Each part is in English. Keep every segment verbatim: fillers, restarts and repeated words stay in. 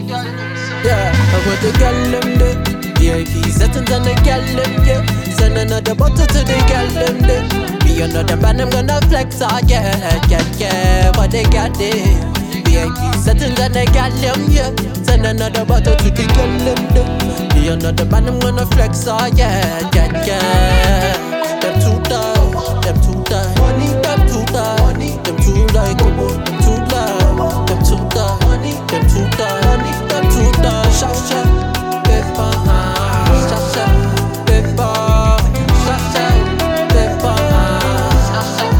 Yeah, I want the girl them there. V I P settings and the girl them, yeah. Send another bottle to the girl them there. Be another band, I'm gonna flex, ah, yeah, yeah, yeah. What they got there? V I P settings and the girl them, yeah. Send another bottle to the girl them there. Be another band, I'm gonna flex, ah, yeah, yeah, yeah. Them too tight, them too tight, them too tight, them too like, them too loud, them too tight, them too tight, them too tight. Shut shut, paper, shut shut, paper, shut shut, paper, shut shut,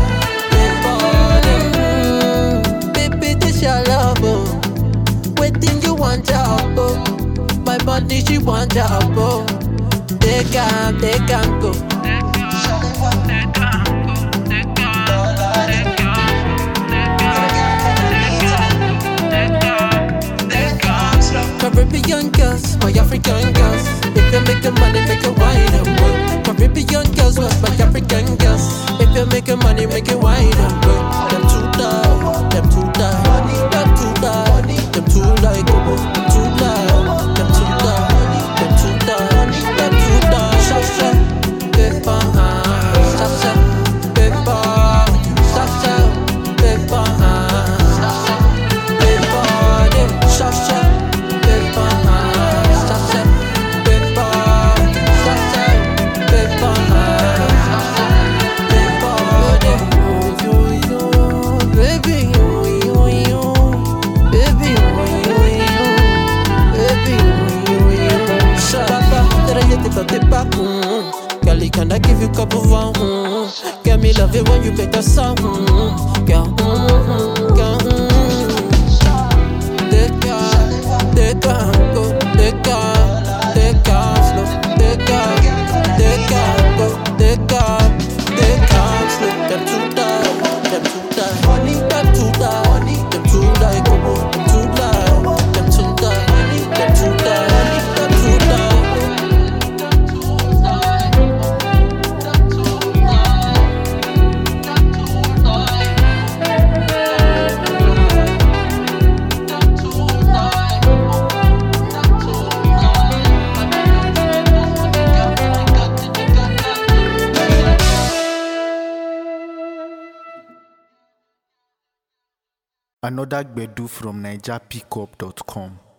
paper. Baby, this your love, oh. Waiting you want job, oh. My body she want job, oh. They can, they can go. Caribbean girls, my African girls. If you make money, make it wine and work. Caribbean girls, my African girls. If you make money, make it wine and work. Them too loud, them too loud, them too loud, them too like, them too loud, them too loud, them too loud, them too loud. Shut shut, paper, shut shut, paper, shut shut, paper, shut shut, paper, shut shut. Mm-hmm. Girl, can I give you a cup of wine? Mm-hmm. Get me love it when you make the song. Mm-hmm. Girl, mm-hmm. Girl, mm-hmm. They can't, they can't go, they can't, they can't slow, they can't, they can't go, they can't, they can't slow. Them too tight, them too tight, them too tight, them too like, them too loud, them too tight, them too tight, them too tight. Another Gbedu from Niger Pickup dot com.